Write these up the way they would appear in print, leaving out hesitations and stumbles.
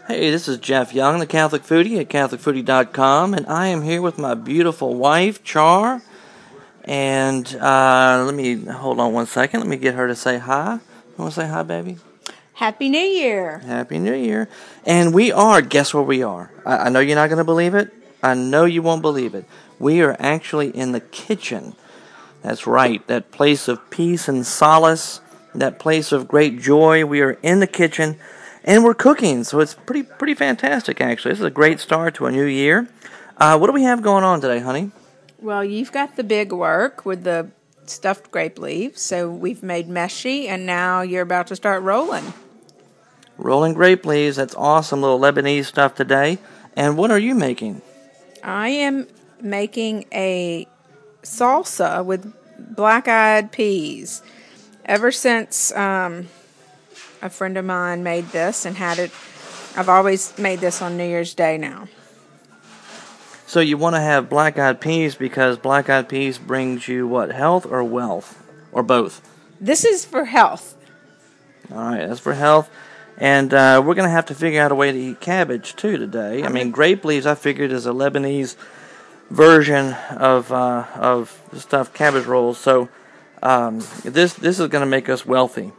Hey, this is Jeff Young, the Catholic Foodie at CatholicFoodie.com, and I am here with my beautiful wife, Char. And let me hold on one second. Let me get her to say hi. You want to say hi, baby? Happy New Year. Happy New Year. And we are, guess where we are? I know you're not going to believe it. I know you won't believe it. We are actually in the kitchen. That's right, that place of peace and solace, that place of great joy. We are in the kitchen. And we're cooking, so it's pretty fantastic, actually. This is a great start to a new year. What do we have going on today, honey? Well, you've got the big work with the stuffed grape leaves, so we've made meshy, and now you're about to start rolling. Rolling grape leaves, that's awesome, little Lebanese stuff today. And what are you making? I am making a salsa with black-eyed peas. Ever since a friend of mine made this and had it, I've always made this on New Year's Day now. So you want to have black-eyed peas because black-eyed peas brings you what, health or wealth? Or both? This is for health. All right, that's for health. And we're going to have to figure out a way to eat cabbage, too, today. I mean, grape leaves, I figured, is a Lebanese version of stuffed cabbage rolls. So this is going to make us wealthy,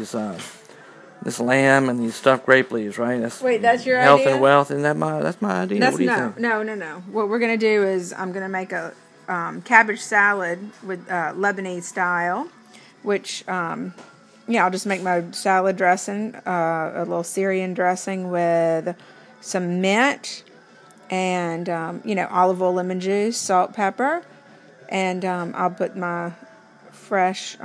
this lamb and these stuffed grape leaves, right? That's your health idea? and wealth, and that's my idea. What do you think? No. What we're going to do is I'm going to make a cabbage salad with Lebanese style, which, I'll just make my salad dressing, a little Syrian dressing with some mint and, olive oil, lemon juice, salt, pepper, and I'll put my fresh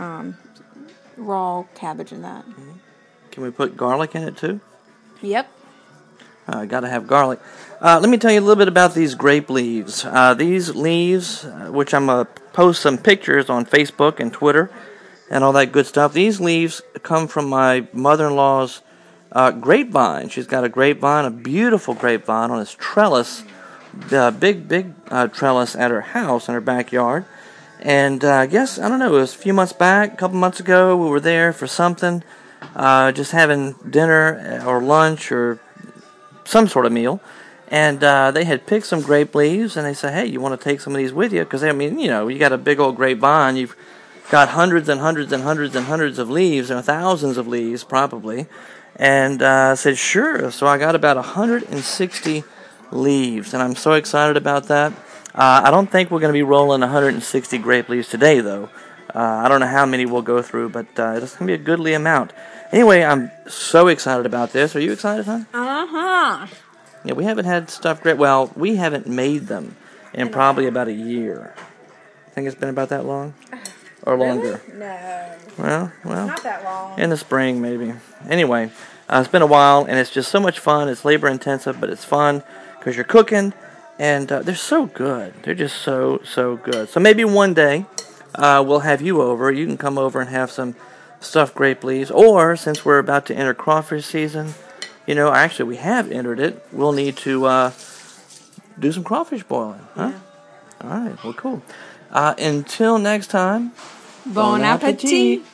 raw cabbage in that. Mm-hmm. Can we put garlic in it, too? Yep. Got to have garlic. Let me tell you a little bit about these grape leaves. These leaves, which I'm going to post some pictures on Facebook and Twitter and all that good stuff. These leaves come from my mother-in-law's grapevine. She's got a grapevine, a beautiful grapevine on this trellis, big trellis at her house in her backyard. And I don't know, it was a few months back, a couple months ago, we were there for something. Just having dinner or lunch or some sort of meal, and they had picked some grape leaves, and they said, hey, you want to take some of these with you? Because, you got a big old grapevine, you've got hundreds and hundreds and hundreds and hundreds of leaves, and thousands of leaves, probably, and I said, sure. So I got about 160 leaves, and I'm so excited about that. I don't think we're going to be rolling 160 grape leaves today, though. I don't know how many we'll go through, but it's going to be a goodly amount. Anyway, I'm so excited about this. Are you excited, huh? Uh-huh. Yeah, we haven't had stuffed grape. Well, we haven't made them in probably about a year. I think it's been about that long? Or longer? Really? No. Well. Not that long. In the spring, maybe. Anyway, it's been a while, and it's just so much fun. It's labor-intensive, but it's fun because you're cooking, and they're so good. They're just so good. So maybe one day we'll have you over. You can come over and have some stuffed grape leaves, or since we're about to enter crawfish season, actually we have entered it, we'll need to do some crawfish boiling, huh? Yeah. All right, well, cool. Until next time, Bon appetit.